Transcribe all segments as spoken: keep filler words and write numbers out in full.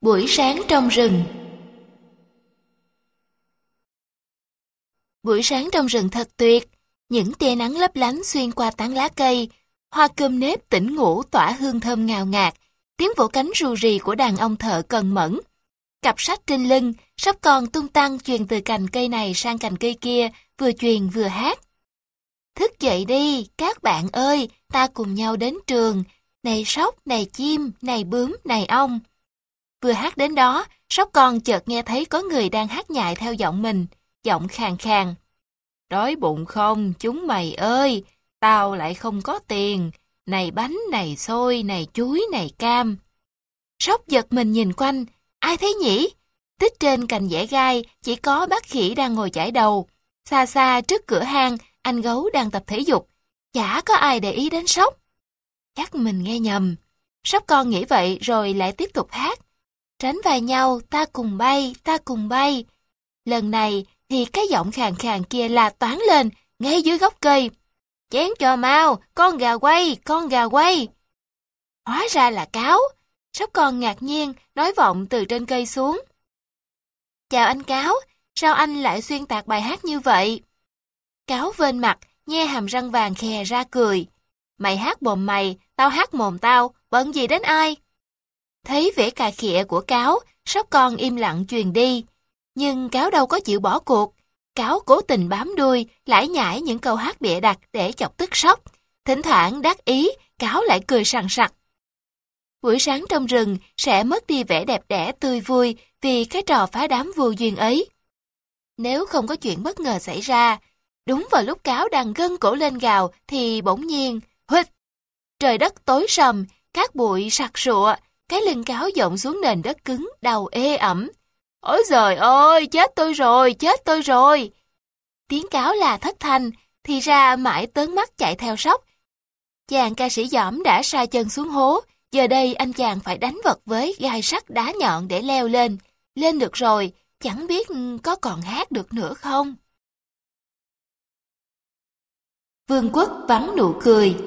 Buổi sáng trong rừng. Buổi sáng trong rừng thật tuyệt, những tia nắng lấp lánh xuyên qua tán lá cây, hoa cơm nếp tỉnh ngủ tỏa hương thơm ngào ngạt, tiếng vỗ cánh ru rì của đàn ông thợ cần mẫn. Cặp sách trên lưng, sắp con tung tăng truyền từ cành cây này sang cành cây kia, vừa truyền vừa hát. Thức dậy đi, các bạn ơi, ta cùng nhau đến trường, này sóc, này chim, này bướm, này ong. Vừa hát đến đó, sóc con chợt nghe thấy có người đang hát nhại theo giọng mình, giọng khàn khàn. Đói bụng không, chúng mày ơi, tao lại không có tiền, này bánh, này xôi, này chuối, này cam. Sóc giật mình nhìn quanh, ai thế nhỉ? Tích trên cành dẻ gai, chỉ có bác khỉ đang ngồi chải đầu. Xa xa trước cửa hang, anh gấu đang tập thể dục. Chả có ai để ý đến Sóc. Chắc mình nghe nhầm. Sóc con nghĩ vậy rồi lại tiếp tục hát. Tránh vai nhau, ta cùng bay, ta cùng bay. Lần này thì cái giọng khàn khàn kia là toáng lên, ngay dưới gốc cây. Chén cho mau, con gà quay, con gà quay. Hóa ra là Cáo. Sóc con ngạc nhiên, nói vọng từ trên cây xuống. Chào anh Cáo, sao anh lại xuyên tạc bài hát như vậy? Cáo vênh mặt, nhe hàm răng vàng khè ra cười. Mày hát mồm mày, tao hát mồm tao, bận gì đến ai? Thấy vẻ cà khịa của Cáo, Sóc con im lặng truyền đi. Nhưng Cáo đâu có chịu bỏ cuộc. Cáo cố tình bám đuôi, lải nhải những câu hát bịa đặt để chọc tức Sóc. Thỉnh thoảng đắc ý, Cáo lại cười sằng sặc. Buổi sáng trong rừng sẽ mất đi vẻ đẹp đẽ tươi vui vì cái trò phá đám vô duyên ấy. Nếu không có chuyện bất ngờ xảy ra, đúng vào lúc Cáo đang gân cổ lên gào thì bỗng nhiên, huỵch! Trời đất tối sầm, cát bụi sặc sụa, cái lưng Cáo dộng xuống nền đất cứng, đầu ê ẩm. Ôi giời ơi, chết tôi rồi, chết tôi rồi! Tiếng Cáo là thất thanh, thì ra mãi tớn mắt chạy theo Sóc. Chàng ca sĩ dỏm đã sa chân xuống hố, giờ đây anh chàng phải đánh vật với gai sắt đá nhọn để leo lên. Lên được rồi, chẳng biết có còn hát được nữa không? Vương quốc vắng nụ cười.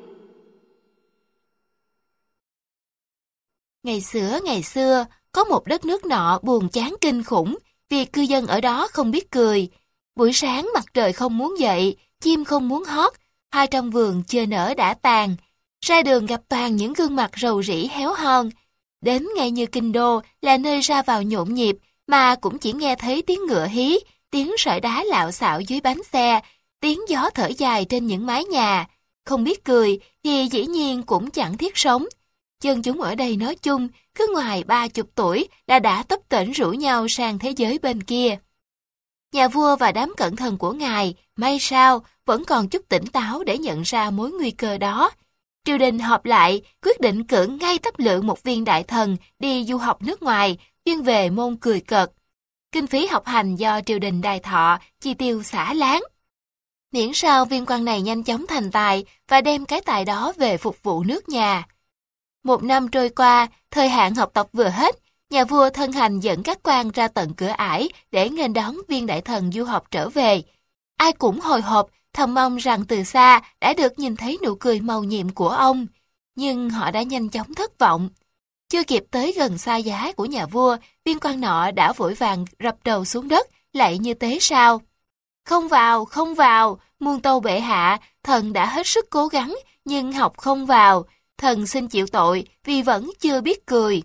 Ngày xưa ngày xưa, có một đất nước nọ buồn chán kinh khủng vì cư dân ở đó không biết cười. Buổi sáng mặt trời không muốn dậy, chim không muốn hót, hoa trong vườn chưa nở đã tàn. Ra đường gặp toàn những gương mặt rầu rĩ héo hon. Đến ngay như kinh đô là nơi ra vào nhộn nhịp mà cũng chỉ nghe thấy tiếng ngựa hí, tiếng sỏi đá lạo xạo dưới bánh xe, tiếng gió thở dài trên những mái nhà. Không biết cười thì dĩ nhiên cũng chẳng thiết sống. Dân chúng ở đây nói chung, cứ ngoài ba chục tuổi là đã tấp tễnh rủ nhau sang thế giới bên kia. Nhà vua và đám cẩn thận của ngài, may sao, vẫn còn chút tỉnh táo để nhận ra mối nguy cơ đó. Triều đình họp lại, quyết định cử ngay tắp lượng một viên đại thần đi du học nước ngoài, chuyên về môn cười cợt. Kinh phí học hành do triều đình đài thọ, chi tiêu xả láng. Miễn sao viên quan này nhanh chóng thành tài và đem cái tài đó về phục vụ nước nhà. Một năm trôi qua, thời hạn học tập vừa hết, nhà vua thân hành dẫn các quan ra tận cửa ải để nghênh đón viên đại thần du học trở về. Ai cũng hồi hộp, thầm mong rằng từ xa đã được nhìn thấy nụ cười màu nhiệm của ông. Nhưng họ đã nhanh chóng thất vọng. Chưa kịp tới gần xa giá của nhà vua, viên quan nọ đã vội vàng rập đầu xuống đất, lạy như tế sao. Không vào, không vào, muôn tâu bệ hạ, thần đã hết sức cố gắng, nhưng học không vào. Thần xin chịu tội vì vẫn chưa biết cười.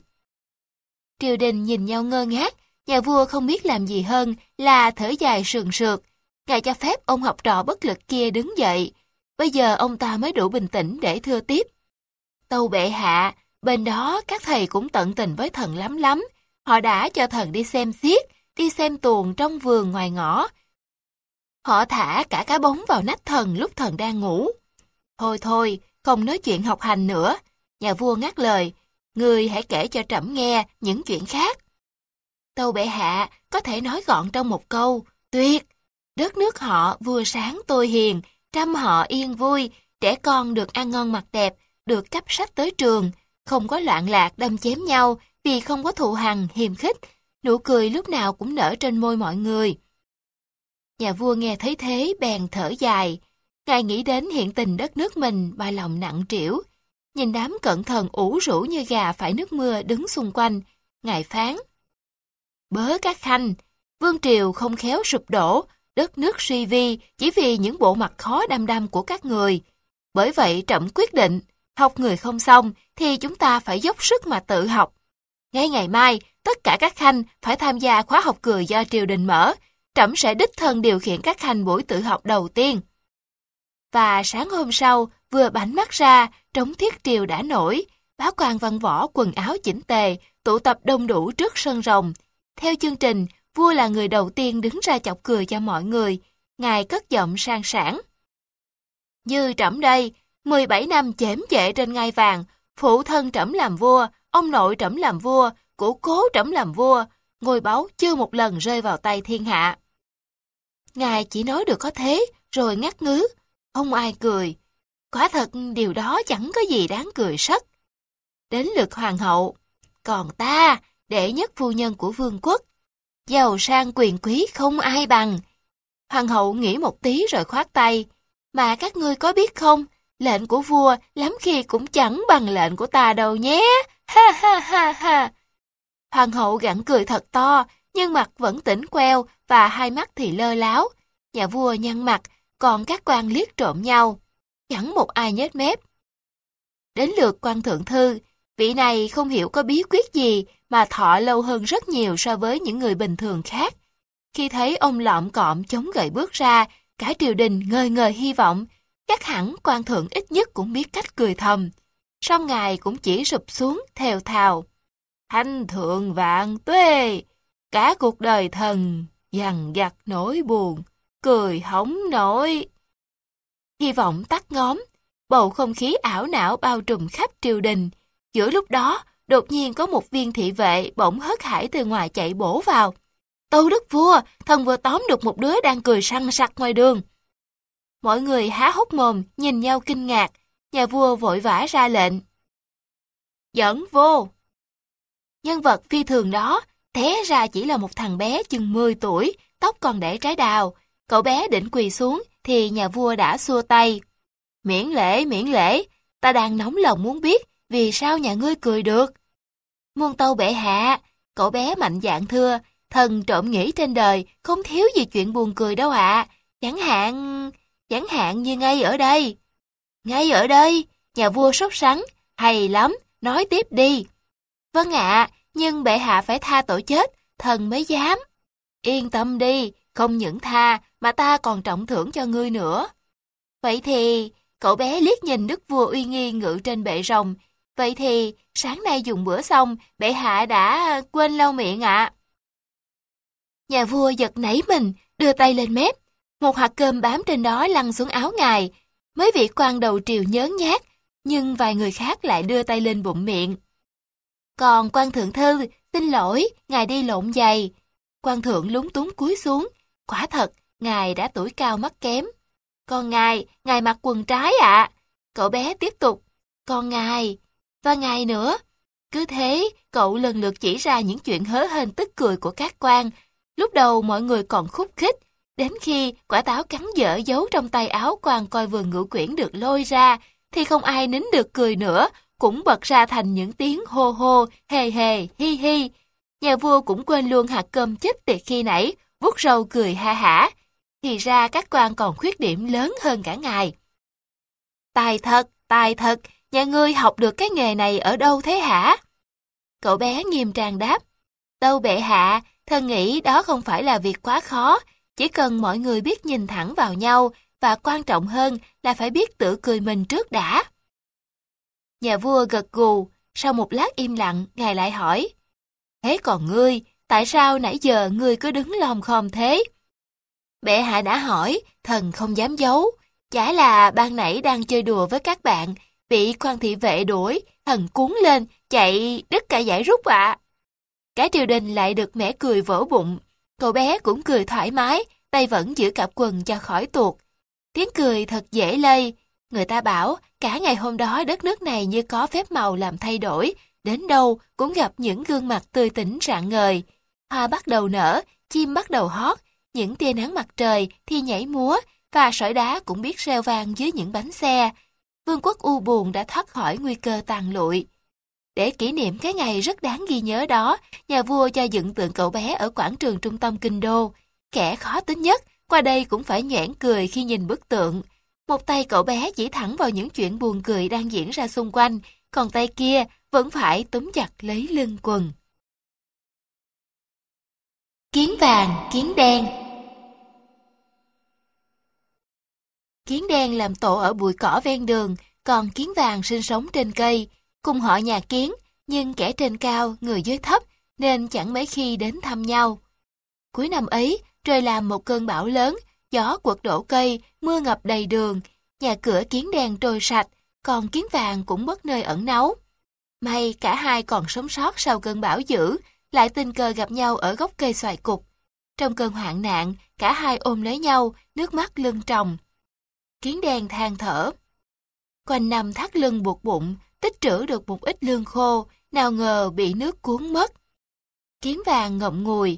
Triều đình nhìn nhau ngơ ngác, nhà vua không biết làm gì hơn là thở dài sườn sượt. Ngài cho phép ông học trò bất lực kia đứng dậy. Bây giờ ông ta mới đủ bình tĩnh để thưa tiếp. Tâu bệ hạ, bên đó các thầy cũng tận tình với thần lắm lắm. Họ đã cho thần đi xem xiếc, đi xem tuồng trong vườn ngoài ngõ. Họ thả cả cá bóng vào nách thần lúc thần đang ngủ. Thôi thôi, không nói chuyện học hành nữa. Nhà vua ngắt lời, ngươi hãy kể cho trẫm nghe những chuyện khác. Tâu bệ hạ có thể nói gọn trong một câu, tuyệt. Đất nước họ vừa sáng tôi hiền, trăm họ yên vui, trẻ con được ăn ngon mặc đẹp, được cấp sách tới trường, không có loạn lạc đâm chém nhau vì không có thù hằn hiềm khích, nụ cười lúc nào cũng nở trên môi mọi người. Nhà vua nghe thấy thế bèn thở dài. Ngài nghĩ đến hiện tình đất nước mình mà lòng nặng trĩu. Nhìn đám cận thần ủ rũ như gà phải nước mưa đứng xung quanh, Ngài phán: Bớ các khanh, vương triều không khéo sụp đổ, đất nước suy vi chỉ vì những bộ mặt khó đăm đăm của các người. Bởi vậy trẫm quyết định, học người không xong thì chúng ta phải dốc sức mà tự học. Ngay ngày mai, tất cả các khanh phải tham gia khóa học cười do triều đình mở. Trẫm sẽ đích thân điều khiển các khanh buổi tự học đầu tiên. Và sáng hôm sau, vừa bảnh mắt ra, trống thiết triều đã nổi, báo quan văn võ quần áo chỉnh tề, tụ tập đông đủ trước sân rồng. Theo chương trình, vua là người đầu tiên đứng ra chọc cười cho mọi người. Ngài cất giọng sang sảng: Như trẫm đây, mười bảy năm chễm chệ trên ngai vàng, phụ thân trẫm làm vua, ông nội trẫm làm vua, cũ cố trẫm làm vua, ngôi báu chưa một lần rơi vào tay thiên hạ. Ngài chỉ nói được có thế, rồi ngắt ngứ, không ai cười. Quả thật điều đó chẳng có gì đáng cười sất. Đến lượt hoàng hậu, còn ta, đệ nhất phu nhân của vương quốc, giàu sang quyền quý không ai bằng. Hoàng hậu nghĩ một tí rồi khoát tay, mà các ngươi có biết không, lệnh của vua lắm khi cũng chẳng bằng lệnh của ta đâu nhé, ha ha ha ha. Hoàng hậu gặng cười thật to, nhưng mặt vẫn tỉnh queo và hai mắt thì lơ láo. Nhà vua nhăn mặt, còn các quan liếc trộm nhau. Chẳng một ai nhếch mép. Đến lượt quan thượng thư, vị này không hiểu có bí quyết gì mà thọ lâu hơn rất nhiều so với những người bình thường khác. Khi thấy ông lọm cọm chống gậy bước ra, cả triều đình ngời ngời hy vọng, chắc hẳn quan thượng ít nhất cũng biết cách cười thầm. Song ngài cũng chỉ sụp xuống thều thào: Thanh thượng vạn tuế, cả cuộc đời thần dằn vặt nỗi buồn, cười hổng nổi. Hy vọng tắt ngóm, bầu không khí ảo não bao trùm khắp triều đình. Giữa lúc đó, đột nhiên có một viên thị vệ bỗng hớt hải từ ngoài chạy bổ vào. Tâu đức vua, thần vừa tóm được một đứa đang cười sằng sặc ngoài đường. Mọi người há hốc mồm, nhìn nhau kinh ngạc. Nhà vua vội vã ra lệnh: Dẫn vô. Nhân vật phi thường đó, té ra chỉ là một thằng bé chừng mười tuổi, tóc còn để trái đào. Cậu bé định quỳ xuống, thì nhà vua đã xua tay. Miễn lễ, miễn lễ, ta đang nóng lòng muốn biết, vì sao nhà ngươi cười được. Muôn tâu bệ hạ, cậu bé mạnh dạn thưa, thần trộm nghĩ trên đời không thiếu gì chuyện buồn cười đâu ạ. Chẳng hạn, chẳng hạn như ngay ở đây. Ngay ở đây, nhà vua sốt sắng, hay lắm, nói tiếp đi. Vâng ạ, nhưng bệ hạ phải tha tội chết, thần mới dám. Yên tâm đi, không những tha, mà ta còn trọng thưởng cho ngươi nữa. Vậy thì, cậu bé liếc nhìn đức vua uy nghi ngự trên bệ rồng. Vậy thì, sáng nay dùng bữa xong, bệ hạ đã quên lau miệng ạ. Nhà vua giật nảy mình, đưa tay lên mép. Một hạt cơm bám trên đó lăn xuống áo ngài. Mấy vị quan đầu triều nhớn nhác, nhưng vài người khác lại đưa tay lên bụng miệng. Còn quan thượng thư, xin lỗi, ngài đi lộn giày. Quan thượng lúng túng cúi xuống. Quả thật, ngài đã tuổi cao mắt kém. Còn ngài, ngài mặc quần trái ạ. Cậu bé tiếp tục. Còn ngài, và ngài nữa. Cứ thế, cậu lần lượt chỉ ra những chuyện hớ hênh tức cười của các quan. Lúc đầu mọi người còn khúc khích. Đến khi quả táo cắn dở giấu trong tay áo quan coi vườn ngự quyển được lôi ra, thì không ai nín được cười nữa, cũng bật ra thành những tiếng hô hô, hề hề, hi hi. Nhà vua cũng quên luôn hạt cơm chết tiệt khi nãy, vuốt râu cười ha hả. Thì ra các quan còn khuyết điểm lớn hơn cả ngài. Tài thật, tài thật, nhà ngươi học được cái nghề này ở đâu thế hả? Cậu bé nghiêm trang đáp. Tâu bệ hạ, thần nghĩ đó không phải là việc quá khó, chỉ cần mọi người biết nhìn thẳng vào nhau, và quan trọng hơn là phải biết tự cười mình trước đã. Nhà vua gật gù, sau một lát im lặng, ngài lại hỏi. Thế còn ngươi, tại sao nãy giờ ngươi cứ đứng lom khom thế? Bệ hạ đã hỏi, thần không dám giấu. Chả là ban nãy đang chơi đùa với các bạn, bị quan thị vệ đuổi, thần cuốn lên, chạy đứt cả dải rút ạ. Cả triều đình lại được mẻ cười vỗ bụng. Cậu bé cũng cười thoải mái, tay vẫn giữ cặp quần cho khỏi tuột. Tiếng cười thật dễ lây. Người ta bảo cả ngày hôm đó đất nước này như có phép màu làm thay đổi, đến đâu cũng gặp những gương mặt tươi tỉnh rạng ngời. Hoa bắt đầu nở, chim bắt đầu hót, những tia nắng mặt trời thì nhảy múa, và sỏi đá cũng biết reo vang dưới những bánh xe. Vương quốc u buồn đã thoát khỏi nguy cơ tàn lụi. Để kỷ niệm cái ngày rất đáng ghi nhớ đó, nhà vua cho dựng tượng cậu bé ở quảng trường trung tâm kinh đô. Kẻ khó tính nhất, qua đây cũng phải nhoẻn cười khi nhìn bức tượng. Một tay cậu bé chỉ thẳng vào những chuyện buồn cười đang diễn ra xung quanh, còn tay kia vẫn phải túm chặt lấy lưng quần. Kiến vàng, kiến đen. Kiến đen làm tổ ở bụi cỏ ven đường, còn kiến vàng sinh sống trên cây, cùng họ nhà kiến, nhưng kẻ trên cao, người dưới thấp, nên chẳng mấy khi đến thăm nhau. Cuối năm ấy, trời làm một cơn bão lớn, gió quật đổ cây, mưa ngập đầy đường, nhà cửa kiến đen trôi sạch, còn kiến vàng cũng mất nơi ẩn náu. May cả hai còn sống sót sau cơn bão dữ, lại tình cờ gặp nhau ở gốc cây xoài cục. Trong cơn hoạn nạn, cả hai ôm lấy nhau, nước mắt lưng tròng. Kiến đen than thở. Quanh năm thắt lưng buộc bụng, tích trữ được một ít lương khô, nào ngờ bị nước cuốn mất. Kiến vàng ngậm ngùi.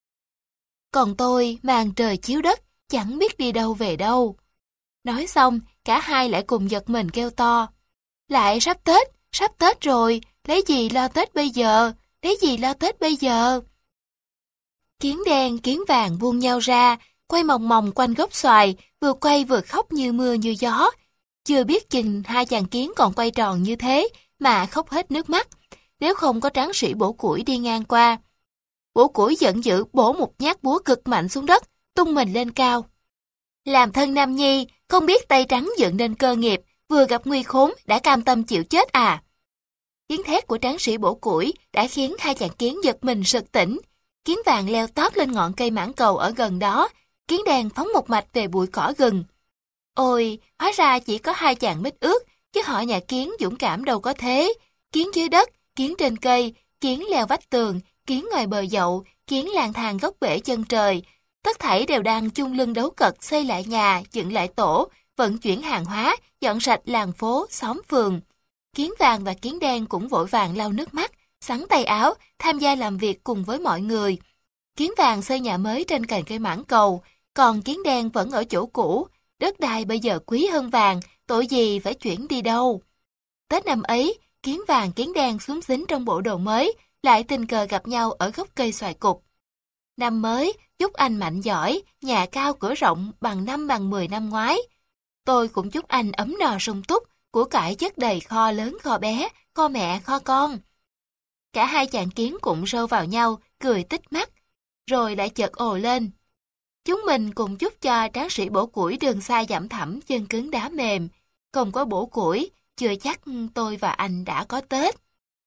Còn tôi màn trời chiếu đất, chẳng biết đi đâu về đâu. Nói xong, cả hai lại cùng giật mình kêu to. Lại sắp Tết, sắp Tết rồi, lấy gì lo Tết bây giờ, lấy gì lo Tết bây giờ. Kiến đen, kiến vàng buông nhau ra, quay mòng mòng quanh gốc xoài, vừa quay vừa khóc như mưa như gió. Chưa biết chừng hai chàng kiến còn quay tròn như thế mà khóc hết nước mắt, nếu không có tráng sĩ bổ củi đi ngang qua. Bổ củi giận dữ bổ một nhát búa cực mạnh xuống đất, tung mình lên cao. Làm thân nam nhi, không biết tay trắng dựng nên cơ nghiệp, vừa gặp nguy khốn đã cam tâm chịu chết à. Tiếng thét của tráng sĩ bổ củi đã khiến hai chàng kiến giật mình sực tỉnh. Kiến vàng leo tót lên ngọn cây mãng cầu ở gần đó, kiến đen phóng một mạch về bụi cỏ gừng. Ôi, hóa ra chỉ có hai chàng mít ướt, chứ họ nhà kiến dũng cảm đâu có thế. Kiến dưới đất, kiến trên cây, kiến leo vách tường, kiến ngoài bờ dậu, kiến lang thang góc bể chân trời. Tất thảy đều đang chung lưng đấu cật xây lại nhà, dựng lại tổ, vận chuyển hàng hóa, dọn sạch làng phố, xóm phường. Kiến vàng và kiến đen cũng vội vàng lau nước mắt, xắn tay áo, tham gia làm việc cùng với mọi người. Kiến vàng xây nhà mới trên cành cây mãng cầu, còn kiến đen vẫn ở chỗ cũ. Đất đai bây giờ quý hơn vàng, tội gì phải chuyển đi đâu. Tết năm ấy, kiến vàng kiến đen xúm xính trong bộ đồ mới, lại tình cờ gặp nhau ở gốc cây xoài cục. Năm mới, chúc anh mạnh giỏi, nhà cao cửa rộng bằng năm bằng mười năm ngoái. Tôi cũng chúc anh ấm no sung túc, của cải chất đầy kho lớn kho bé, kho mẹ kho con. Cả hai chàng kiến cũng râu vào nhau, cười tít mắt, rồi lại chợt ồ lên. Chúng mình cùng chúc cho tráng sĩ bổ củi đường xa dặm thẳm chân cứng đá mềm. Không có bổ củi, chưa chắc tôi và anh đã có Tết.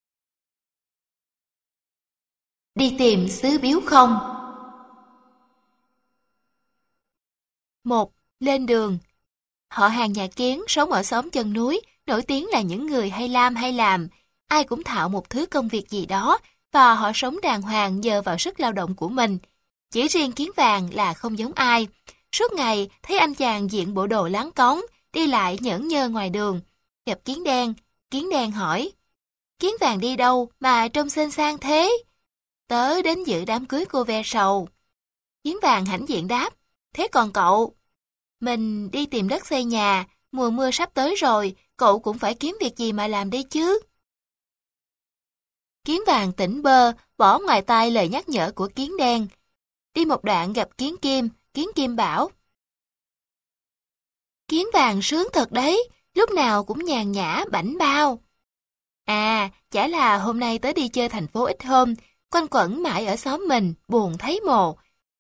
Đi tìm xứ biếu không. Một. Lên đường. Họ hàng nhà kiến sống ở xóm chân núi, nổi tiếng là những người hay làm hay làm. Ai cũng thạo một thứ công việc gì đó, và họ sống đàng hoàng nhờ vào sức lao động của mình. Chỉ riêng kiến vàng là không giống ai. Suốt ngày thấy anh chàng diện bộ đồ láng cóng, đi lại nhởn nhơ ngoài đường. Gặp kiến đen, kiến đen hỏi, kiến vàng đi đâu mà trông xinh xang thế? Tớ đến dự đám cưới cô ve sầu. Kiến vàng hãnh diện đáp, thế còn cậu? Mình đi tìm đất xây nhà, mùa mưa sắp tới rồi, cậu cũng phải kiếm việc gì mà làm đi chứ. Kiến vàng tỉnh bơ, bỏ ngoài tai lời nhắc nhở của kiến đen. Đi một đoạn gặp kiến kim, kiến kim bảo, kiến vàng sướng thật đấy, lúc nào cũng nhàn nhã, bảnh bao. À, chả là hôm nay tớ đi chơi thành phố ít hôm, quanh quẩn mãi ở xóm mình, buồn thấy mồ.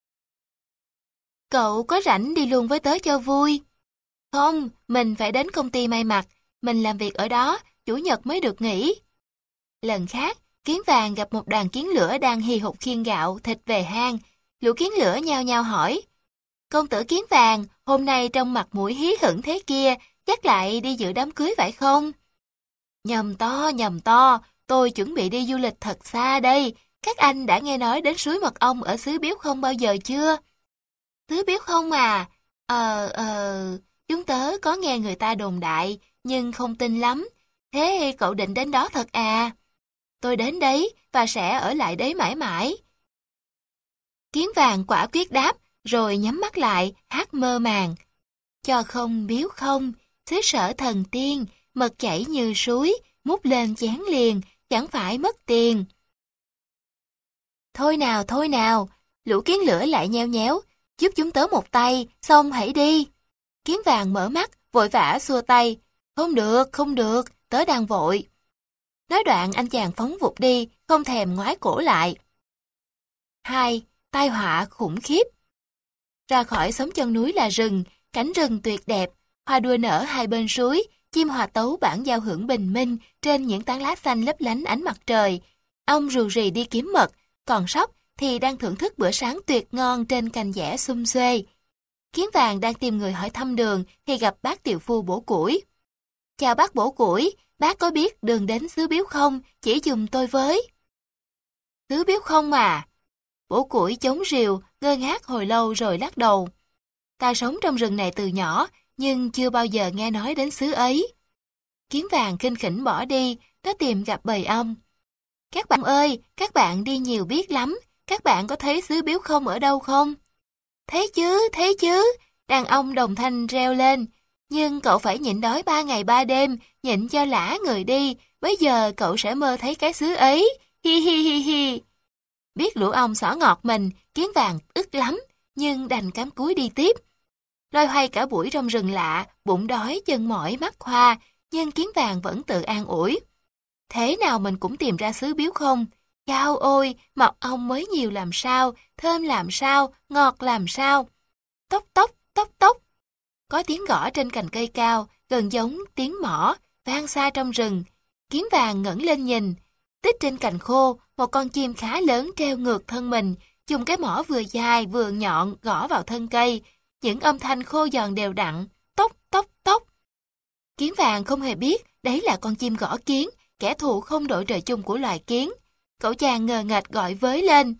Cậu có rảnh đi luôn với tớ cho vui? Không, mình phải đến công ty may mặc, mình làm việc ở đó, chủ nhật mới được nghỉ. Lần khác, kiến vàng gặp một đoàn kiến lửa đang hì hục khiêng gạo, thịt về hang. Lũ kiến lửa nhao nhao hỏi, công tử kiến vàng, hôm nay trong mặt mũi hí hửng thế kia, chắc lại đi dự đám cưới phải không? Nhầm to, nhầm to, tôi chuẩn bị đi du lịch thật xa đây. Các anh đã nghe nói đến suối Mật Ong ở xứ Biếu Không bao giờ chưa? Xứ Biếu Không à? Ờ, ờ, chúng tớ có nghe người ta đồn đại, nhưng không tin lắm. Thế cậu định đến đó thật à? Tôi đến đấy và sẽ ở lại đấy mãi mãi. Kiến vàng quả quyết đáp, rồi nhắm mắt lại, hát mơ màng. Cho không biếu không, xứ sở thần tiên, mật chảy như suối, múc lên chén liền, chẳng phải mất tiền. Thôi nào, thôi nào, lũ kiến lửa lại nheo nhéo, giúp chúng tớ một tay, xong hãy đi. Kiến vàng mở mắt, vội vã xua tay. Không được, không được, tớ đang vội. Nói đoạn anh chàng phóng vụt đi, không thèm ngoái cổ lại. Hai, tai họa khủng khiếp. Ra khỏi xóm chân núi là rừng, cảnh rừng tuyệt đẹp, hoa đua nở hai bên suối, chim hòa tấu bản giao hưởng bình minh trên những tán lá xanh lấp lánh ánh mặt trời. Ong rù rì đi kiếm mật, còn sóc thì đang thưởng thức bữa sáng tuyệt ngon trên cành dẻ xum xuê. Kiến vàng đang tìm người hỏi thăm đường thì gặp bác tiệu phu bổ củi. Chào bác bổ củi, bác có biết đường đến xứ Biếu không? Chỉ giùm tôi với. Xứ Biếu không à? Bổ củi chống rìu, ngơ ngác hồi lâu rồi lắc đầu. Ta sống trong rừng này từ nhỏ, nhưng chưa bao giờ nghe nói đến xứ ấy. Kiến vàng khinh khỉnh bỏ đi, nó tìm gặp bầy ong. Các bạn ơi, các bạn đi nhiều biết lắm, các bạn có thấy xứ Biếu không ở đâu không? Thấy chứ, thấy chứ, đàn ong đồng thanh reo lên. Nhưng cậu phải nhịn đói ba ngày ba đêm, nhịn cho lả người đi, bây giờ cậu sẽ mơ thấy cái xứ ấy, hi hi hi hi. Biết lũ ong xỏ ngọt mình, kiến vàng ức lắm, nhưng đành cắm cúi đi tiếp. Loay hoay cả buổi trong rừng lạ, bụng đói, chân mỏi, mắt hoa, nhưng kiến vàng vẫn tự an ủi. Thế nào mình cũng tìm ra xứ Biếu không? Chao ôi, mật ong mới nhiều làm sao, thơm làm sao, ngọt làm sao. Tốc tốc, tốc tốc. Có tiếng gõ trên cành cây cao, gần giống tiếng mõ, vang xa trong rừng. Kiến vàng ngẩng lên nhìn. Tích trên cành khô, một con chim khá lớn treo ngược thân mình, dùng cái mỏ vừa dài vừa nhọn gõ vào thân cây. Những âm thanh khô giòn đều đặn, tốc tốc tốc. Kiến vàng không hề biết đấy là con chim gõ kiến, kẻ thù không đội trời chung của loài kiến. Cậu chàng ngờ nghệch gọi với lên.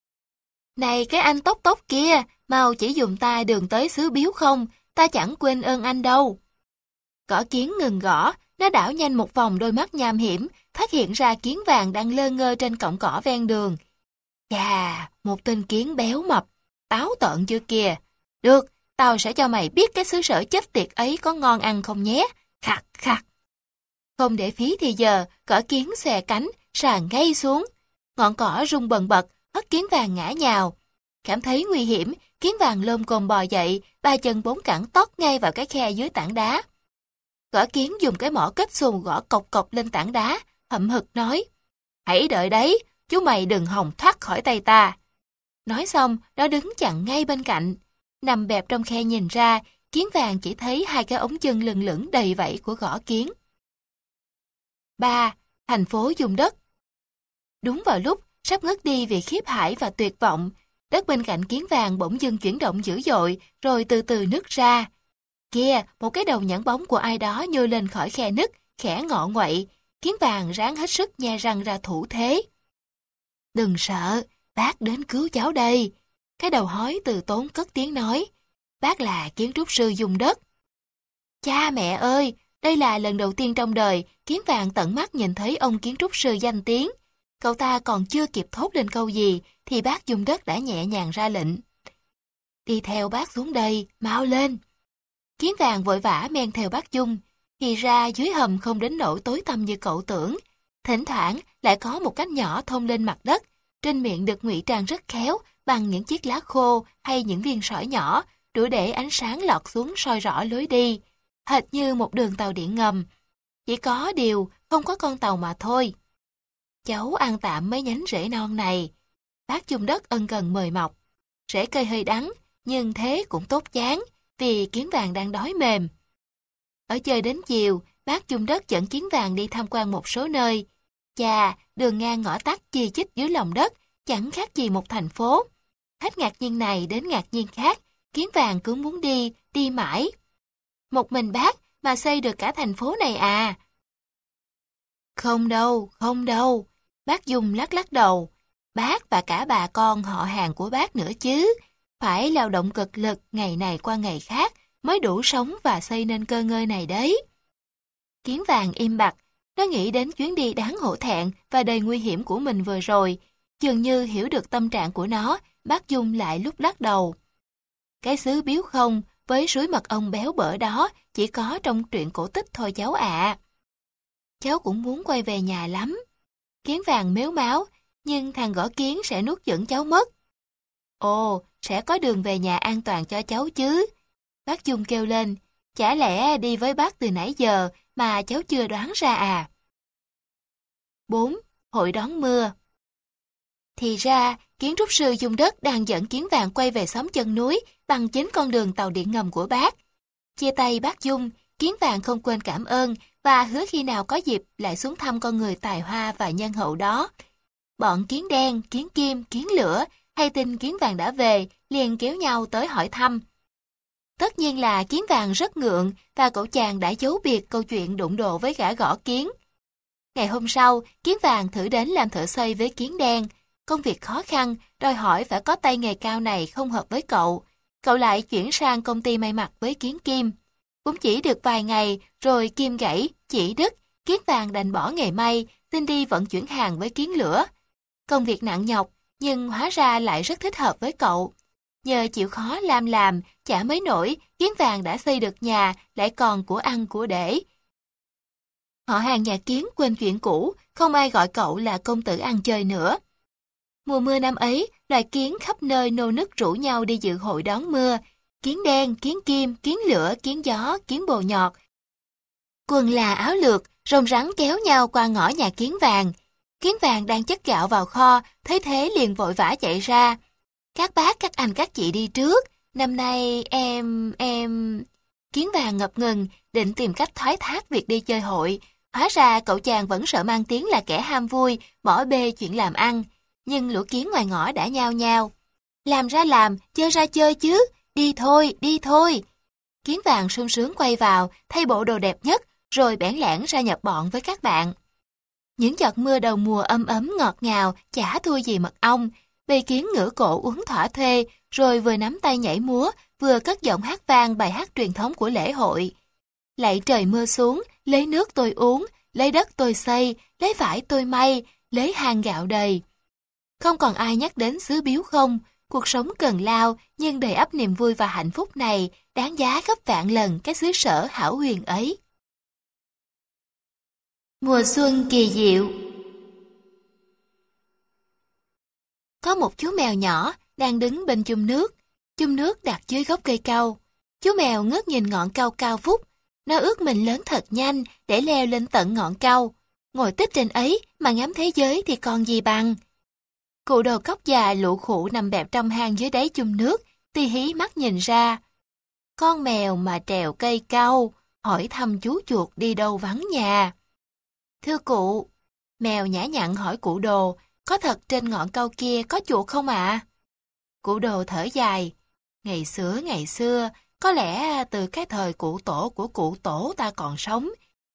Này cái anh tốc tốc kia, mau chỉ dùng ta đường tới xứ Biếu không, ta chẳng quên ơn anh đâu. Gõ kiến ngừng gõ, nó đảo nhanh một vòng đôi mắt nham hiểm, phát hiện ra kiến vàng đang lơ ngơ trên cọng cỏ ven đường. Chà, một tên kiến béo mập, táo tợn chưa kìa. Được, tao sẽ cho mày biết cái xứ sở chết tiệt ấy có ngon ăn không nhé. Khặt khặt. Không để phí thì giờ, cỏ kiến xòe cánh, sàn ngay xuống. Ngọn cỏ rung bần bật, hất kiến vàng ngã nhào. Cảm thấy nguy hiểm, kiến vàng lôm cồm bò dậy, ba chân bốn cẳng tót ngay vào cái khe dưới tảng đá. Gõ kiến dùng cái mỏ kết xù gõ cộc cộc lên tảng đá, hậm hực nói. Hãy đợi đấy, chú mày đừng hòng thoát khỏi tay ta. Nói xong, nó đứng chặn ngay bên cạnh. Nằm bẹp trong khe nhìn ra, kiến vàng chỉ thấy hai cái ống chân lừng lững đầy vẫy của gõ kiến. ba. Thành phố dùng đất. Đúng vào lúc, sắp ngất đi vì khiếp hãi và tuyệt vọng, đất bên cạnh kiến vàng bỗng dưng chuyển động dữ dội, rồi từ từ nứt ra. Kia, một cái đầu nhẵn bóng của ai đó nhô lên khỏi khe nứt, khẽ ngọ nguậy, kiến vàng ráng hết sức nhe răng ra thủ thế. Đừng sợ, bác đến cứu cháu đây. Cái đầu hói từ tốn cất tiếng nói. Bác là kiến trúc sư dùng đất. Cha mẹ ơi, đây là lần đầu tiên trong đời kiến vàng tận mắt nhìn thấy ông kiến trúc sư danh tiếng. Cậu ta còn chưa kịp thốt lên câu gì thì bác dùng đất đã nhẹ nhàng ra lệnh. Đi theo bác xuống đây, mau lên. Kiến vàng vội vã men theo bác Dung. Thì ra dưới hầm không đến nỗi tối tăm như cậu tưởng. Thỉnh thoảng lại có một cánh nhỏ thông lên mặt đất. Trên miệng được ngụy trang rất khéo bằng những chiếc lá khô hay những viên sỏi nhỏ, đủ để ánh sáng lọt xuống soi rõ lối đi, hệt như một đường tàu điện ngầm. Chỉ có điều không có con tàu mà thôi. Cháu ăn tạm mấy nhánh rễ non này. Bác Dung đất ân cần mời mọc. Rễ cây hơi đắng, nhưng thế cũng tốt chán, vì kiến vàng đang đói mềm. Ở chơi đến chiều, bác Dung đất dẫn kiến vàng đi tham quan một số nơi. Chà, đường ngang ngõ tắt chi chít dưới lòng đất, chẳng khác gì một thành phố. Hết ngạc nhiên này đến ngạc nhiên khác, kiến vàng cứ muốn đi, đi mãi. Một mình bác mà xây được cả thành phố này à? Không đâu, không đâu. Bác Dung lắc lắc đầu. Bác và cả bà con họ hàng của bác nữa chứ. Phải lao động cực lực ngày này qua ngày khác mới đủ sống và xây nên cơ ngơi này đấy. Kiến vàng im bặt. Nó nghĩ đến chuyến đi đáng hổ thẹn và đầy nguy hiểm của mình vừa rồi. Dường như hiểu được tâm trạng của nó, bác Dung lại lúc lắc đầu. Cái xứ Biếu không với suối mật ong béo bở đó chỉ có trong truyện cổ tích thôi cháu ạ. À. Cháu cũng muốn quay về nhà lắm. Kiến vàng mếu máo, nhưng thằng gõ kiến sẽ nuốt chửng cháu mất. Ồ, sẽ có đường về nhà an toàn cho cháu chứ. Bác Dung kêu lên, chả lẽ đi với bác từ nãy giờ mà cháu chưa đoán ra à? bốn. Hội đón mưa. Thì ra, kiến trúc sư Dung Đất đang dẫn kiến vàng quay về xóm chân núi bằng chính con đường tàu điện ngầm của bác. Chia tay bác Dung, kiến vàng không quên cảm ơn và hứa khi nào có dịp lại xuống thăm con người tài hoa và nhân hậu đó. Bọn kiến đen, kiến kim, kiến lửa hay tin kiến vàng đã về liền kéo nhau tới hỏi thăm. Tất nhiên là kiến vàng rất ngượng và cậu chàng đã giấu biệt câu chuyện đụng độ với gã gõ kiến. Ngày hôm sau, kiến vàng thử đến làm thợ xây với kiến đen. Công việc khó khăn, đòi hỏi phải có tay nghề cao này không hợp với cậu. Cậu lại chuyển sang công ty may mặc với kiến kim. Cũng chỉ được vài ngày, rồi kim gãy, chỉ đứt, kiến vàng đành bỏ nghề may, xin đi vận chuyển hàng với kiến lửa. Công việc nặng nhọc, nhưng hóa ra lại rất thích hợp với cậu. Nhờ chịu khó lam làm, chả mấy nổi, kiến vàng đã xây được nhà, lại còn của ăn của để. Họ hàng nhà kiến quên chuyện cũ, không ai gọi cậu là công tử ăn chơi nữa. Mùa mưa năm ấy, loài kiến khắp nơi nô nức rủ nhau đi dự hội đón mưa. Kiến đen, kiến kim, kiến lửa, kiến gió, kiến bồ nhọt. Quần là áo lược, rồng rắn kéo nhau qua ngõ nhà kiến vàng. Kiến vàng đang chất gạo vào kho, thấy thế liền vội vã chạy ra. Các bác, các anh, các chị đi trước. Năm nay em, em... Kiến vàng ngập ngừng, định tìm cách thoái thác việc đi chơi hội. Hóa ra cậu chàng vẫn sợ mang tiếng là kẻ ham vui, bỏ bê chuyện làm ăn. Nhưng lũ kiến ngoài ngõ đã nhao nhao. Làm ra làm, chơi ra chơi chứ. Đi thôi, đi thôi. Kiến vàng sung sướng quay vào, thay bộ đồ đẹp nhất, rồi bẽn lẽn ra nhập bọn với các bạn. Những giọt mưa đầu mùa ấm ấm ngọt ngào, chả thua gì mật ong. Bầy kiến ngửa cổ uống thỏa thuê, rồi vừa nắm tay nhảy múa, vừa cất giọng hát vang bài hát truyền thống của lễ hội. Lạy trời mưa xuống, lấy nước tôi uống, lấy đất tôi xây, lấy vải tôi may, lấy hang gạo đầy. Không còn ai nhắc đến xứ biếu không, cuộc sống cần lao nhưng đầy ắp niềm vui và hạnh phúc này đáng giá gấp vạn lần cái xứ sở hảo huyền ấy. Mùa xuân kỳ diệu. Có một chú mèo nhỏ đang đứng bên chum nước, chum nước đặt dưới gốc cây cau. Chú mèo ngước nhìn ngọn cau cao vút, nó ước mình lớn thật nhanh để leo lên tận ngọn cau. Ngồi tích trên ấy mà ngắm thế giới thì còn gì bằng. Cụ đầu cóc già lụ khụ nằm bẹp trong hang dưới đáy chum nước, tì hí mắt nhìn ra. Con mèo mà trèo cây cau, hỏi thăm chú chuột đi đâu vắng nhà. Thưa cụ, mèo nhã nhặn hỏi cụ đồ, có thật trên ngọn cau kia có chuột không ạ? Cụ đồ thở dài, ngày xưa ngày xưa, có lẽ từ cái thời cụ tổ của cụ tổ ta còn sống,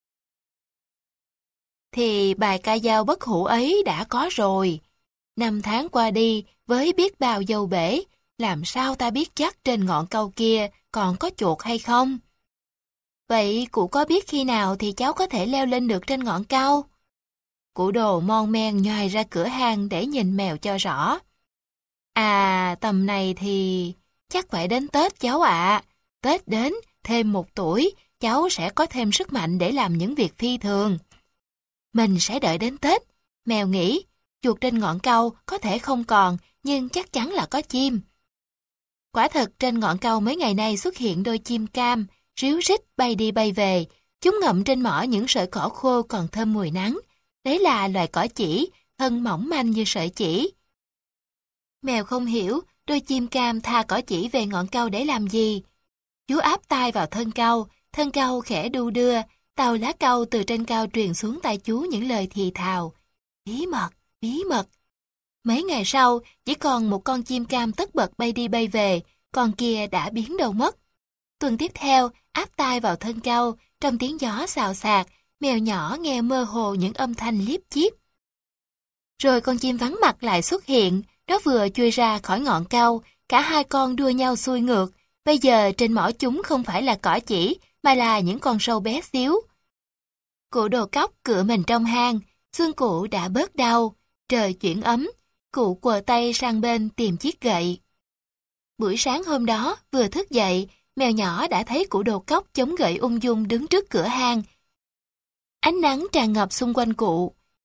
thì bài ca dao bất hủ ấy đã có rồi. Năm tháng qua đi, với biết bao dâu bể, làm sao ta biết chắc trên ngọn cau kia còn có chuột hay không? Vậy cụ có biết khi nào thì cháu có thể leo lên được trên ngọn cau? Cụ đồ mon men nhoài ra cửa hang để nhìn mèo cho rõ. À, tầm này thì chắc phải đến Tết cháu ạ. Tết đến, thêm một tuổi, cháu sẽ có thêm sức mạnh để làm những việc phi thường. Mình sẽ đợi đến Tết. Mèo nghĩ, chuột trên ngọn cau có thể không còn, nhưng chắc chắn là có chim. Quả thật trên ngọn cau mấy ngày nay xuất hiện đôi chim cam, ríu rít bay đi bay về. Chúng ngậm trên mỏ những sợi cỏ khô còn thơm mùi nắng. Đấy là loài cỏ chỉ, thân mỏng manh như sợi chỉ. Mèo không hiểu, đôi chim cam tha cỏ chỉ về ngọn cau để làm gì. Chú áp tai vào thân cau, thân cau khẽ đu đưa, tàu lá cau từ trên cao truyền xuống tai chú những lời thì thào. Bí mật, bí mật. Mấy ngày sau, chỉ còn một con chim cam tất bật bay đi bay về, con kia đã biến đâu mất. Tuần tiếp theo, áp tai vào thân cau, trong tiếng gió xào xạc, mèo nhỏ nghe mơ hồ những âm thanh liếp chíp. Rồi con chim vắng mặt lại xuất hiện, nó vừa chui ra khỏi ngọn cau, cả hai con đua nhau xuôi ngược. Bây giờ trên mỏ chúng không phải là cỏ chỉ, mà là những con sâu bé xíu. Cụ đồ cóc cựa mình trong hang, xương cụ đã bớt đau, trời chuyển ấm, cụ quờ tay sang bên tìm chiếc gậy. Buổi sáng hôm đó, vừa thức dậy, mèo nhỏ đã thấy cụ đồ cóc chống gậy ung dung đứng trước cửa hang. Ánh nắng tràn ngập xung quanh cụ,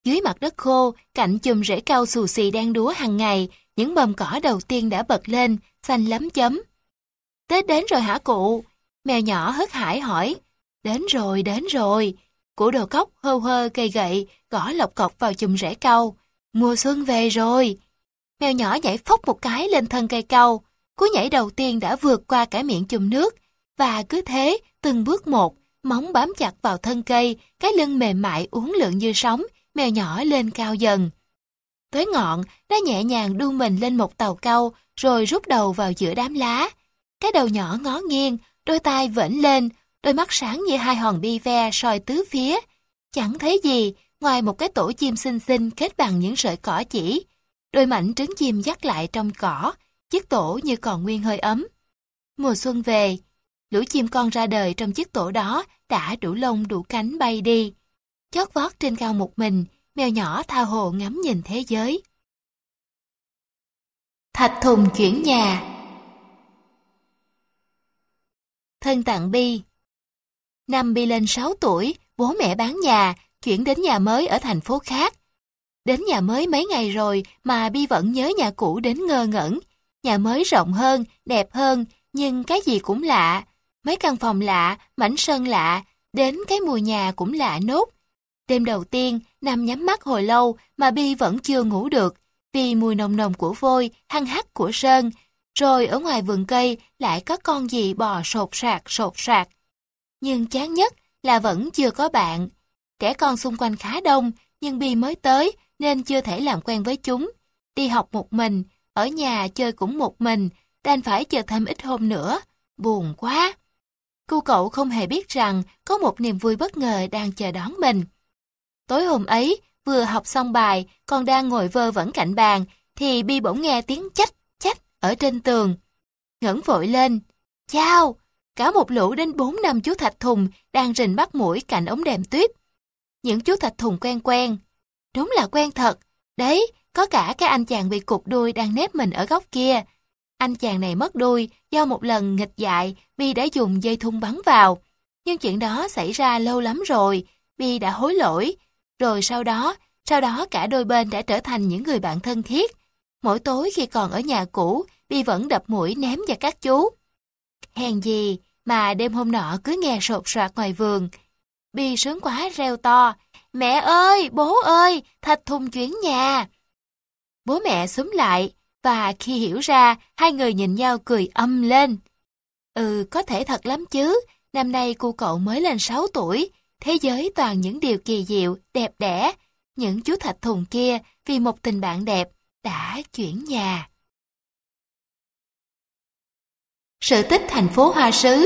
Dưới mặt đất khô, cạnh chùm rễ cau xù xì đen đúa hàng ngày, những bầm cỏ đầu tiên đã bật lên, xanh lắm chấm. Tết đến rồi hả cụ? Mèo nhỏ hớt hải hỏi. Đến rồi, đến rồi. Cụ đầu cóc hơ hơ cây gậy, gõ lọc cọc vào chùm rễ cau. Mùa xuân về rồi. Mèo nhỏ nhảy phốc một cái lên thân cây cau. Cú nhảy đầu tiên đã vượt qua cả miệng chùm nước. Và cứ thế, từng bước một, móng bám chặt vào thân cây, cái lưng mềm mại uốn lượn như sóng, mèo nhỏ lên cao dần. Tới ngọn, nó nhẹ nhàng đu mình lên một tàu cau, rồi rút đầu vào giữa đám lá. Cái đầu nhỏ ngó nghiêng, đôi tai vểnh lên, đôi mắt sáng như hai hòn bi ve soi tứ phía. Chẳng thấy gì ngoài một cái tổ chim xinh xinh kết bằng những sợi cỏ chỉ. Đôi mảnh trứng chim dắt lại trong cỏ, chiếc tổ như còn nguyên hơi ấm. Mùa xuân về, lũ chim con ra đời trong chiếc tổ đó đã đủ lông đủ cánh bay đi. Chót vót trên cao một mình, mèo nhỏ tha hồ ngắm nhìn thế giới. Thạch Thùng chuyển nhà. Thân tặng Bi. Năm Bi lên sáu tuổi, bố mẹ bán nhà, chuyển đến nhà mới ở thành phố khác. Đến nhà mới mấy ngày rồi mà Bi vẫn nhớ nhà cũ đến ngơ ngẩn. Nhà mới rộng hơn, đẹp hơn, nhưng cái gì cũng lạ. Mấy căn phòng lạ, mảnh sân lạ, đến cái mùi nhà cũng lạ nốt. Đêm đầu tiên, nằm nhắm mắt hồi lâu mà Bi vẫn chưa ngủ được, vì mùi nồng nồng của vôi, hăng hắc của sơn. Rồi ở ngoài vườn cây lại có con gì bò sột soạt sột soạt. Nhưng chán nhất là vẫn chưa có bạn. Trẻ con xung quanh khá đông, nhưng Bi mới tới nên chưa thể làm quen với chúng. Đi học một mình, ở nhà chơi cũng một mình, đành phải chờ thêm ít hôm nữa. Buồn quá. Cu cậu không hề biết rằng có một niềm vui bất ngờ đang chờ đón mình. Tối hôm ấy, vừa học xong bài, còn đang ngồi vơ vẩn cạnh bàn, thì Bi bỗng nghe tiếng chách chách ở trên tường. Ngẩng vội lên. Chao! Cả một lũ đến bốn năm chú Thạch Thùng đang rình bắt muỗi cạnh ống đệm tuyết. Những chú Thạch Thùng quen quen. Đúng là quen thật. Đấy, có cả cái anh chàng bị cụt đuôi đang nép mình ở góc kia. Anh chàng này mất đuôi do một lần nghịch dại, Bi đã dùng dây thun bắn vào. Nhưng chuyện đó xảy ra lâu lắm rồi, Bi đã hối lỗi. Rồi sau đó, sau đó cả đôi bên đã trở thành những người bạn thân thiết. Mỗi tối khi còn ở nhà cũ, Bi vẫn đập muỗi ném vào các chú. Hèn gì mà đêm hôm nọ cứ nghe sột soạt ngoài vườn. Bi sướng quá reo to. Mẹ ơi, bố ơi, Thạch Thùng chuyển nhà. Bố mẹ xúm lại, và khi hiểu ra, hai người nhìn nhau cười âm lên. Ừ, có thể thật lắm chứ. Năm nay cu cậu mới lên sáu tuổi. Thế giới toàn những điều kỳ diệu, đẹp đẽ. Những chú Thạch Thùng kia, vì một tình bạn đẹp, đã chuyển nhà. Sự tích thành phố Hoa Sứ.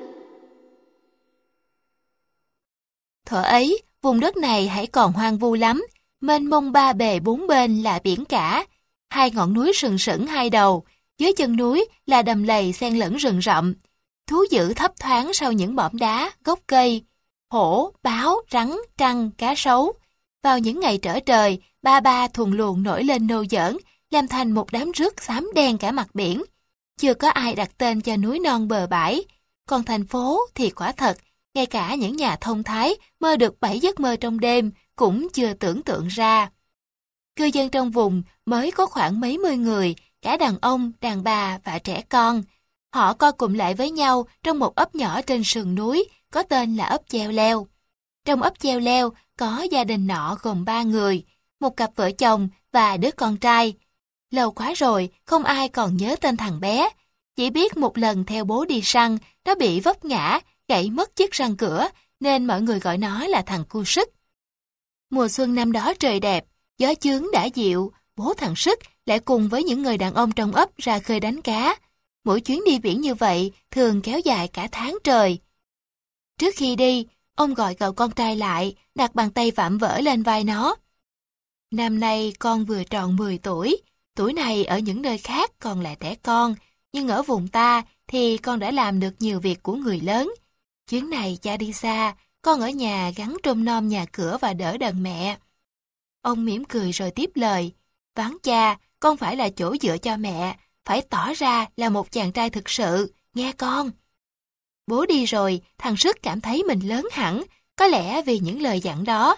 Thuở ấy, vùng đất này hãy còn hoang vu lắm, mênh mông ba bề bốn bên là biển cả, hai ngọn núi sừng sững hai đầu, dưới chân núi là đầm lầy xen lẫn rừng rậm, thú dữ thấp thoáng sau những mỏm đá, gốc cây, hổ, báo, rắn, trăng, cá sấu. Vào những ngày trở trời, ba ba thuần luồng nổi lên nô giỡn, làm thành một đám rước xám đen cả mặt biển. Chưa có ai đặt tên cho núi non bờ bãi. Còn thành phố thì quả thật, ngay cả những nhà thông thái mơ được bảy giấc mơ trong đêm cũng chưa tưởng tượng ra. Cư dân trong vùng mới có khoảng mấy mươi người, cả đàn ông, đàn bà và trẻ con. Họ co cụm lại với nhau trong một ấp nhỏ trên sườn núi, có tên là ấp Cheo Leo. Trong ấp Cheo Leo có gia đình nọ gồm ba người, một cặp vợ chồng và đứa con trai. Lâu quá rồi, không ai còn nhớ tên thằng bé. Chỉ biết một lần theo bố đi săn, nó bị vấp ngã, gãy mất chiếc răng cửa, nên mọi người gọi nó là thằng cu Sức. Mùa xuân năm đó trời đẹp, gió chướng đã dịu, bố thằng Sức lại cùng với những người đàn ông trong ấp ra khơi đánh cá. Mỗi chuyến đi biển như vậy thường kéo dài cả tháng trời. Trước khi đi, ông gọi cậu con trai lại, đặt bàn tay vạm vỡ lên vai nó. Năm nay con vừa tròn mười tuổi, tuổi này ở những nơi khác còn là trẻ con, nhưng ở vùng ta thì con đã làm được nhiều việc của người lớn. Chuyến này cha đi xa, con ở nhà gắn trông nom nhà cửa và đỡ đần mẹ. Ông mỉm cười rồi tiếp lời, vắng cha, con phải là chỗ dựa cho mẹ, phải tỏ ra là một chàng trai thực sự, nghe con. Bố đi rồi, thằng Sức cảm thấy mình lớn hẳn, có lẽ vì những lời dặn đó.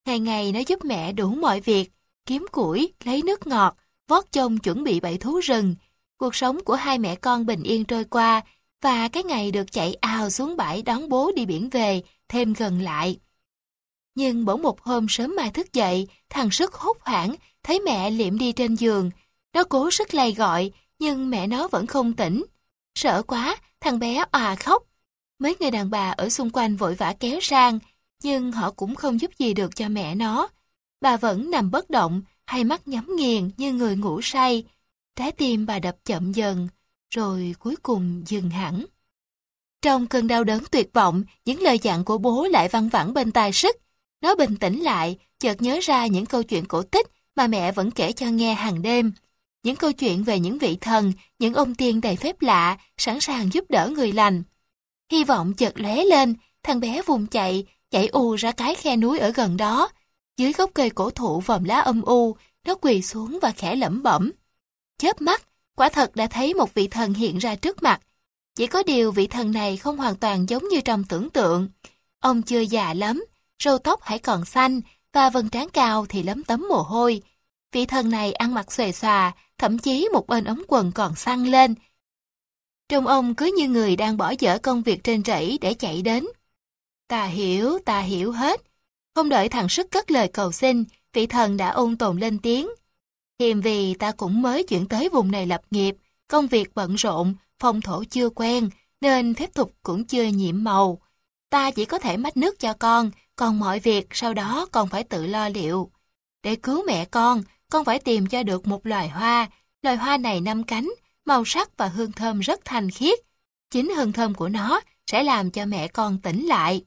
Ngày ngày nó giúp mẹ đủ mọi việc, kiếm củi, lấy nước ngọt, vót chông chuẩn bị bẫy thú rừng. Cuộc sống của hai mẹ con bình yên trôi qua, và cái ngày được chạy ào xuống bãi đón bố đi biển về thêm gần lại. Nhưng bỗng một hôm sớm mai thức dậy, thằng Sức hốt hoảng, thấy mẹ liệm đi trên giường. Nó cố sức lay gọi, nhưng mẹ nó vẫn không tỉnh. Sợ quá, thằng bé òa khóc. Mấy người đàn bà ở xung quanh vội vã kéo sang, nhưng họ cũng không giúp gì được cho mẹ nó. Bà vẫn nằm bất động, hai mắt nhắm nghiền như người ngủ say. Trái tim bà đập chậm dần, rồi cuối cùng dừng hẳn. Trong cơn đau đớn tuyệt vọng, những lời dặn của bố lại văng vẳng bên tai Sức. Nó bình tĩnh lại, chợt nhớ ra những câu chuyện cổ tích mà mẹ vẫn kể cho nghe hàng đêm. Những câu chuyện về những vị thần, những ông tiên đầy phép lạ, sẵn sàng giúp đỡ người lành. Hy vọng chợt lóe lên, thằng bé vùng chạy, chạy ù ra cái khe núi ở gần đó. Dưới gốc cây cổ thụ vòm lá âm u, nó quỳ xuống và khẽ lẩm bẩm. Chớp mắt, quả thật đã thấy một vị thần hiện ra trước mặt. Chỉ có điều vị thần này không hoàn toàn giống như trong tưởng tượng. Ông chưa già lắm, râu tóc hãy còn xanh, và vầng trán cao thì lấm tấm mồ hôi. Vị thần này ăn mặc xuề xòa, thậm chí một bên ống quần còn săn lên. Trông ông cứ như người đang bỏ dở công việc trên rẫy để chạy đến. Ta hiểu, ta hiểu hết. Không đợi thằng Sức cất lời cầu xin, vị thần đã ôn tồn lên tiếng. Hiềm vì ta cũng mới chuyển tới vùng này lập nghiệp, công việc bận rộn, phong thổ chưa quen, nên phép thuật cũng chưa nhiễm màu. Ta chỉ có thể mách nước cho con, còn mọi việc sau đó con phải tự lo liệu. Để cứu mẹ con, con phải tìm cho được một loài hoa. Loài hoa này năm cánh, màu sắc và hương thơm rất thanh khiết. Chính hương thơm của nó sẽ làm cho mẹ con tỉnh lại.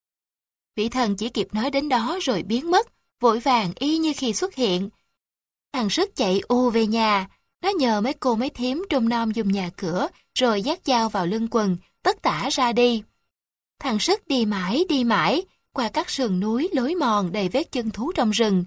Vị thần chỉ kịp nói đến đó rồi biến mất, vội vàng y như khi xuất hiện. Thằng Sức chạy ù về nhà, nó nhờ mấy cô mấy thím trông nom giùm nhà cửa, rồi dắt dao vào lưng quần, tất tả ra đi. Thằng Sức đi mãi đi mãi, qua các sườn núi lối mòn đầy vết chân thú trong rừng.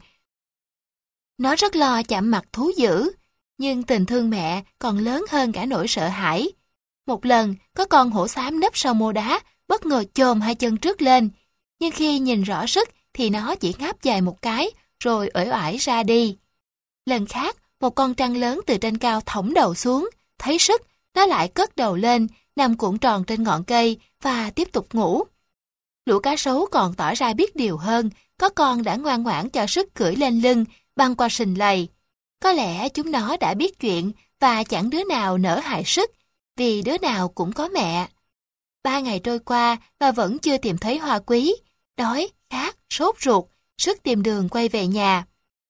Nó rất lo chạm mặt thú dữ, nhưng tình thương mẹ còn lớn hơn cả nỗi sợ hãi. Một lần, có con hổ xám nấp sau mô đá, bất ngờ chồm hai chân trước lên, nhưng khi nhìn rõ Sức thì nó chỉ ngáp dài một cái, rồi uể oải ra đi. Lần khác, một con trăng lớn từ trên cao thõng đầu xuống, thấy Sức, nó lại cất đầu lên, nằm cuộn tròn trên ngọn cây và tiếp tục ngủ. Lũ cá sấu còn tỏ ra biết điều hơn, có con đã ngoan ngoãn cho Sức cưỡi lên lưng, băng qua sình lầy. Có lẽ chúng nó đã biết chuyện và chẳng đứa nào nỡ hại Sức, vì đứa nào cũng có mẹ. Ba ngày trôi qua và vẫn chưa tìm thấy hoa quý. Đói, khát, sốt ruột, Sức tìm đường quay về nhà.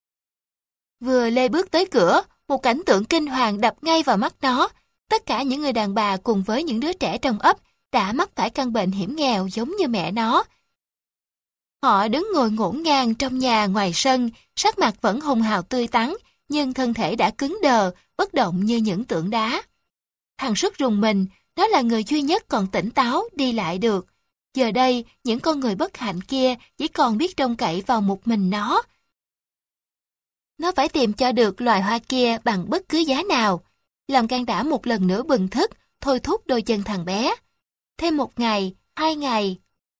Vừa lê bước tới cửa, một cảnh tượng kinh hoàng đập ngay vào mắt nó. Tất cả những người đàn bà cùng với những đứa trẻ trong ấp đã mắc phải căn bệnh hiểm nghèo giống như mẹ nó. Họ đứng ngồi ngổn ngang trong nhà ngoài sân, sắc mặt vẫn hồng hào tươi tắn, nhưng thân thể đã cứng đờ, bất động như những tượng đá. Thằng Sức rùng mình, nó là người duy nhất còn tỉnh táo đi lại được. Giờ đây, những con người bất hạnh kia chỉ còn biết trông cậy vào một mình nó. Nó phải tìm cho được loài hoa kia bằng bất cứ giá nào. Lòng can đảm một lần nữa bừng thức, thôi thúc đôi chân thằng bé. Thêm một ngày, hai ngày.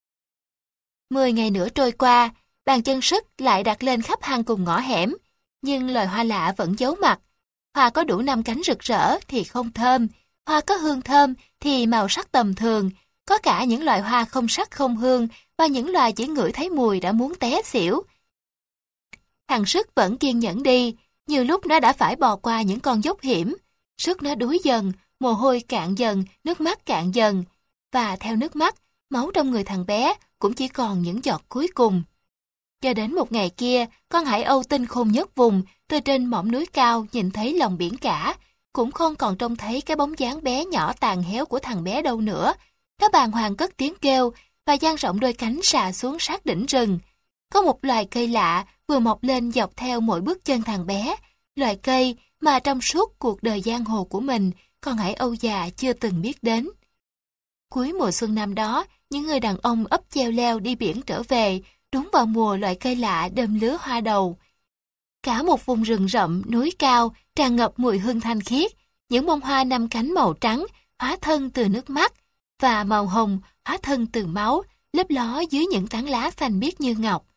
Mười ngày nữa trôi qua, bàn chân Sức lại đặt lên khắp hang cùng ngõ hẻm. Nhưng loài hoa lạ vẫn giấu mặt. Hoa có đủ năm cánh rực rỡ thì không thơm. Hoa có hương thơm thì màu sắc tầm thường. Có cả những loài hoa không sắc không hương và những loài chỉ ngửi thấy mùi đã muốn té xỉu. Thằng Sức vẫn kiên nhẫn đi, nhiều lúc nó đã phải bò qua những con dốc hiểm. Sức nó đuối dần, mồ hôi cạn dần, nước mắt cạn dần. Và theo nước mắt, máu trong người thằng bé cũng chỉ còn những giọt cuối cùng. Cho đến một ngày kia, con hải âu tinh khôn nhất vùng, từ trên mỏm núi cao nhìn thấy lòng biển cả, cũng không còn trông thấy cái bóng dáng bé nhỏ tàn héo của thằng bé đâu nữa. Nó bàng hoàng cất tiếng kêu và dang rộng đôi cánh xà xuống sát đỉnh rừng. Có một loài cây lạ vừa mọc lên dọc theo mỗi bước chân thằng bé, loài cây mà trong suốt cuộc đời giang hồ của mình, con hải âu già chưa từng biết đến. Cuối mùa xuân năm đó, những người đàn ông ấp cheo leo đi biển trở về, đúng vào mùa loại cây lạ đơm lứa hoa đầu. Cả một vùng rừng rậm, núi cao, tràn ngập mùi hương thanh khiết, những bông hoa năm cánh màu trắng, hóa thân từ nước mắt, và màu hồng, hóa thân từ máu, lấp ló dưới những tán lá xanh biếc như ngọc.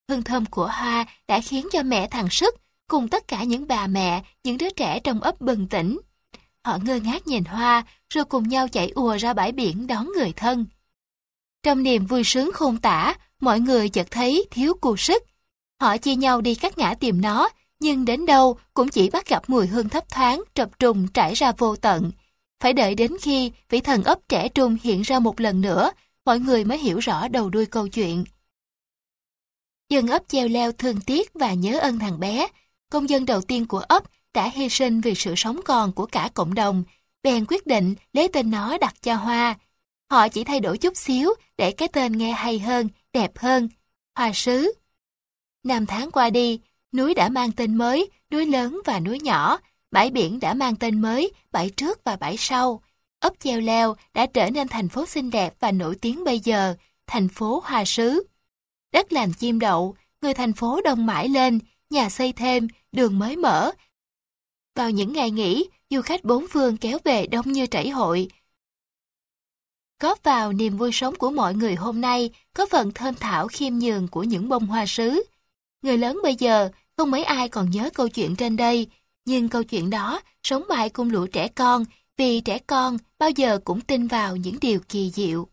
Hương thơm của hoa đã khiến cho mẹ thằng Sức cùng tất cả những bà mẹ, những đứa trẻ trong ấp bừng tỉnh. Họ ngơ ngác nhìn hoa, rồi cùng nhau chạy ùa ra bãi biển đón người thân. Trong niềm vui sướng khôn tả, mọi người chợt thấy thiếu cô Sức. Họ chia nhau đi các ngã tìm nó, nhưng đến đâu cũng chỉ bắt gặp mùi hương thấp thoáng, trập trùng trải ra vô tận. Phải đợi đến khi vị thần ấp trẻ trung hiện ra một lần nữa, mọi người mới hiểu rõ đầu đuôi câu chuyện. Dân ấp cheo leo thương tiếc và nhớ ơn thằng bé. Công dân đầu tiên của ấp đã hy sinh vì sự sống còn của cả cộng đồng, bèn quyết định lấy tên nó đặt cho Hoa. Họ chỉ thay đổi chút xíu để cái tên nghe hay hơn, đẹp hơn. Hoa Sứ. Năm tháng qua đi, núi đã mang tên mới, núi lớn và núi nhỏ. Bãi biển đã mang tên mới, bãi trước và bãi sau. Ấp cheo leo đã trở nên thành phố xinh đẹp và nổi tiếng bây giờ, thành phố Hoa Sứ. Đất lành chim đậu, người thành phố đông mãi lên, nhà xây thêm, đường mới mở. Vào những ngày nghỉ, du khách bốn phương kéo về đông như chảy hội. Góp vào niềm vui sống của mọi người hôm nay có phần thơm thảo khiêm nhường của những bông hoa sứ. Người lớn bây giờ không mấy ai còn nhớ câu chuyện trên đây, nhưng câu chuyện đó sống mãi cùng lũ trẻ con, vì trẻ con bao giờ cũng tin vào những điều kỳ diệu.